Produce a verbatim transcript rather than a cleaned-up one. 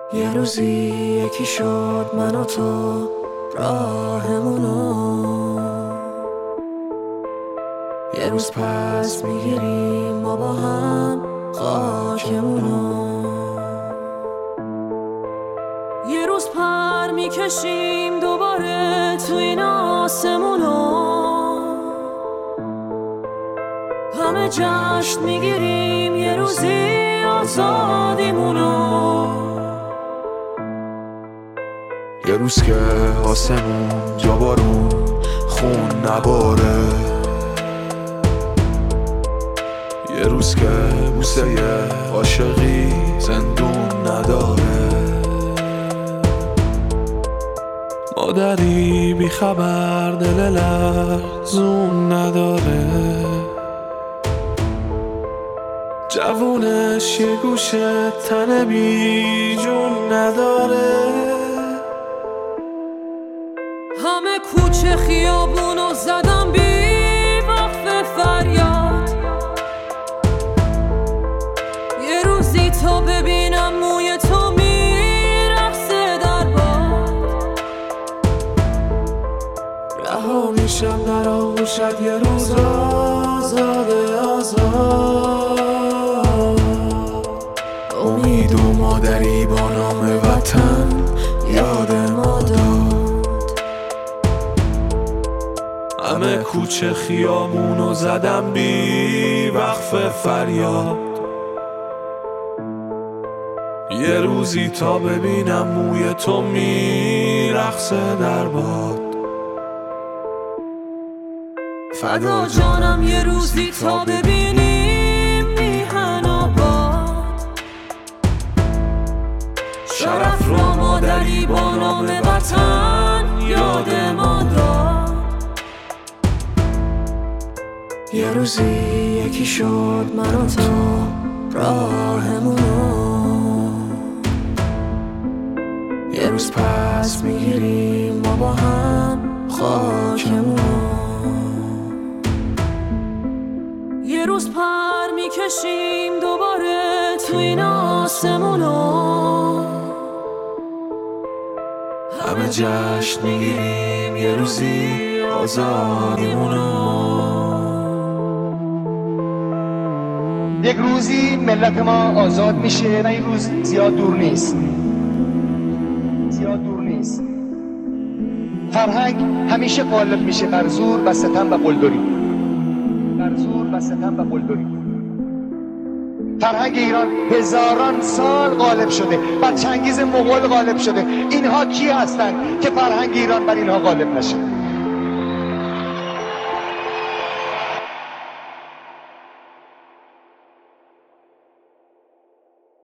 یه روزی یکی شد من و تو راهمونو، یه روز پس میگیریم ما با هم خاکمونو، یه روز پر میکشیم دوباره تو این آسمونو، همه جشن میگیریم یه روزی آزادیمونو. یه روز که آسمون جا بارون خون نباره، یه روز که بوسه عاشقی زندون نداره، مادری بی خبر دل لرزون نداره، جوونش یه گوشه تن بی جون نداره، همه کوچه خیابونو زدم بی وقف فریاد، یه روزی تا ببینم موی تو میرقصه در باد، رها میشم در آغوشت یه روز آزاده آزاد، امید و مادری با نام وطن یاد ما داد، همه کوچه خیابونو زدم بی وقف فریاد، یه روزی تا ببینم موی تو میرقصه در باد، فدا جانم یه روزی تا ببینیم میهن آباد، شرف را مادری با نام وطن یاد ما داد. یه روزی یکی شد من و تو راهمونو، یه روز پس میگیریم ما با هم خاکمونو، یه روز پر میکشیم دوباره تو این آسمونو، همه جشن میگیریم یه روزی آزادیمونو. یک روزی ملت ما آزاد میشه و این روز زیاد دور نیست، زیاد دور نیست. فرهنگ همیشه غالب میشه بر زور و ستم و قلدری، بر زور و ستم و قلدری. فرهنگ ایران هزاران سال غالب شده، بر چنگیز مغول غالب شده. اینها کی هستند که فرهنگ ایران بر اینها غالب نشه؟